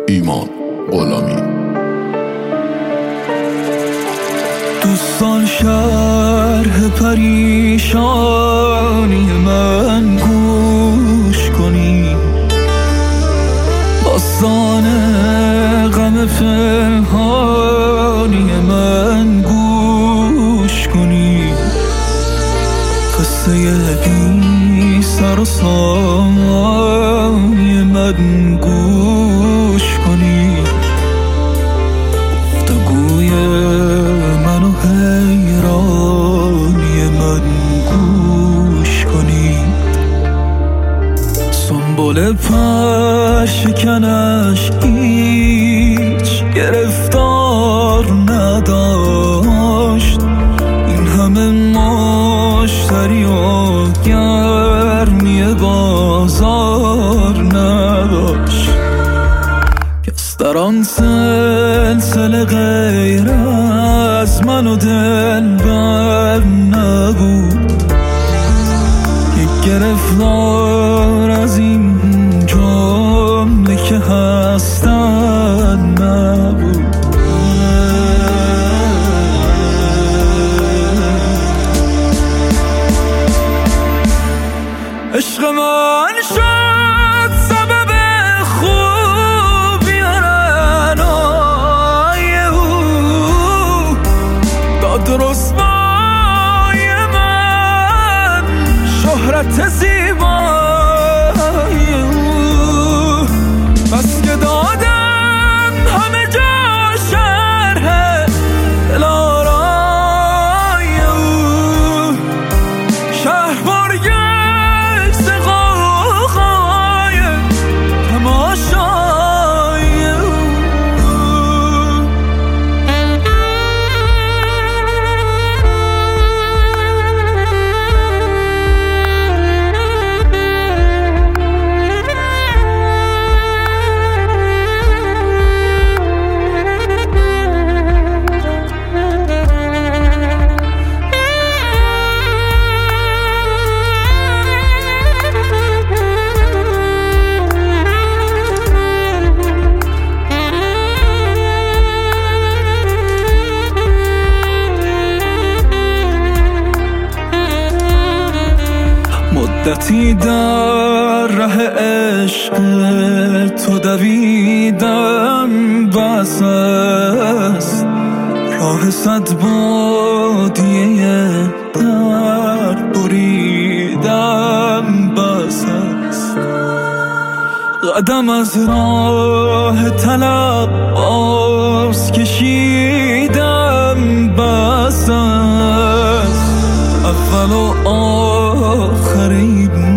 ایمان غلامی. دوستان شرح پریشانی من گوش کنی، داستان غم پنهانی من گوش کنی، قصه بی سر و سامانی من گوش کنی، گفتگوی من و حیرانی من گوش کنی. سنبل پرشکنش هیچ گرفتار نداشت، این همه مشتری و گرمی بازار نداشت، کس در آن سلسله غیر از من و دلبر نبود، یک گرفتار از این جمله که هستن نبود. عشق من شد سبب خوبی رنای او، داد رسوای من شهرت زیبای او، بس که دادم همه جا شرح دلارای او، شهر برگشت مدتی در ره عشق تو دویدم، بس است راه صد بادیه در بریدم، بس است قدم از راه طلب باز کشیدم، بس است اول و آخر این